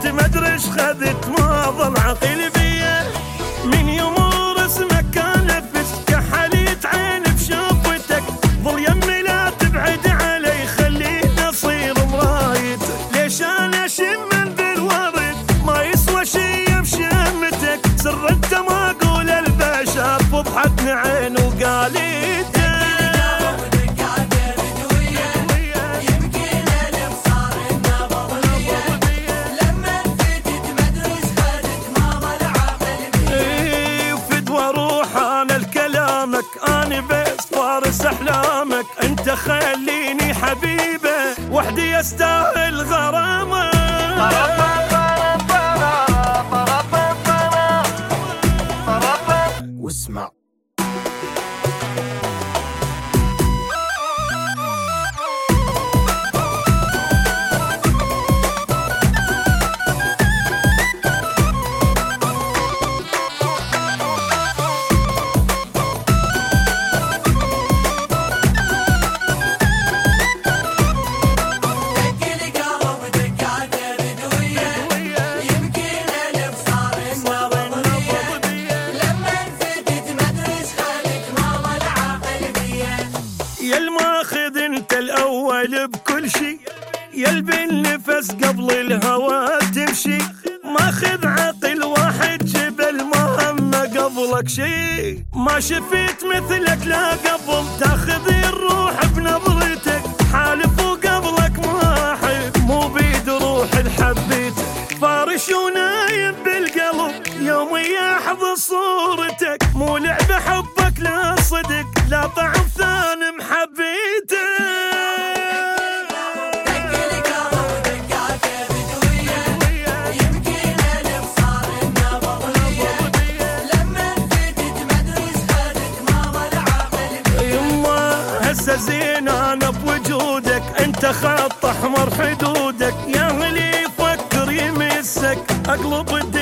ما ادري ايش خذت ما ظل عقل بيا من يوم رسمك كان نفس كحليت عيني بشوفتك ظل يمي لا تبعد علي خليني اصير مرايتك ليش انا اشم من ذي الورد ما يسوى شي بشمتك سر انت ما اقول البشر فضحتني عين وقاليت أنا بس فارس أحلامك أنت خليني حبيبه وحدي يستاهل غرامة واسمع يا الماخذ انت الاول بكل شي يلبي النفس قبل الهوى تمشي ماخذ عقل واحد جبل مهمة قبلك شي ما شفيت مثلك لا قبل تاخذ الروح بنظرتك حالف وقبلك ما احب مو بيد روح الحبيتك فارش ونايم بالقلب يومي يحظى صورتك مو لعبة حبك لا صدق لا طعم ثاني محبيتك هسه زين انا بوجودك انت خط احمر حدودك يا هلي يفكر يمسك اقلب